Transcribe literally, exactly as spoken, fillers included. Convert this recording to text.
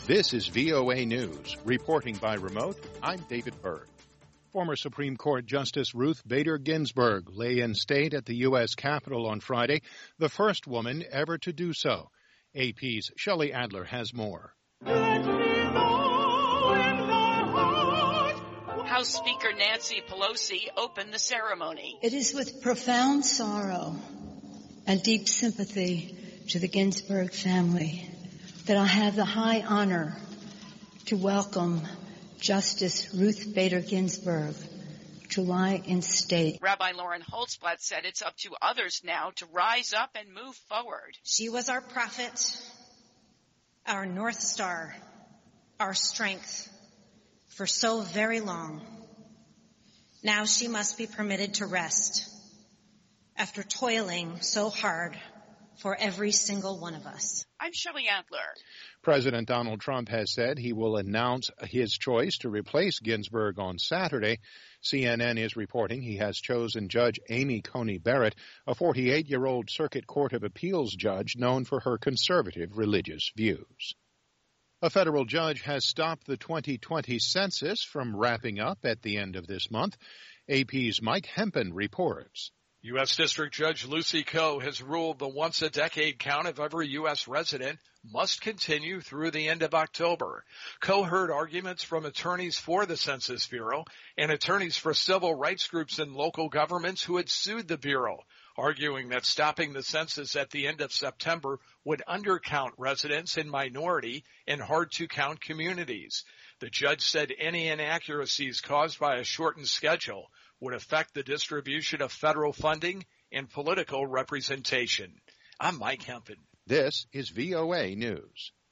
This is V O A News. Reporting by remote, I'm David Berg. Former Supreme Court Justice Ruth Bader Ginsburg lay in state at the U S Capitol on Friday, the first woman ever to do so. A P's Shelley Adler has more. House Speaker Nancy Pelosi opened the ceremony. It is with profound sorrow and deep sympathy to the Ginsburg family that I have the high honor to welcome Justice Ruth Bader Ginsburg to lie in state. Rabbi Lauren Holtzblatt said it's up to others now to rise up and move forward. She was our prophet, our North Star, our strength for so very long. Now she must be permitted to rest after toiling so hard for every single one of us. I'm Shelley Adler. President Donald Trump has said he will announce his choice to replace Ginsburg on Saturday. C N N is reporting he has chosen Judge Amy Coney Barrett, a forty-eight-year-old Circuit Court of Appeals judge known for her conservative religious views. A federal judge has stopped the twenty twenty census from wrapping up at the end of this month. A P's Mike Hempen reports. U S. District Judge Lucy Koh has ruled the once-a-decade count of every U S resident must continue through the end of October. Koh heard arguments from attorneys for the Census Bureau and attorneys for civil rights groups and local governments who had sued the Bureau, arguing that stopping the census at the end of September would undercount residents in minority and hard-to-count communities. The judge said any inaccuracies caused by a shortened schedule would affect the distribution of federal funding and political representation. I'm Mike Hempen. This is V O A News.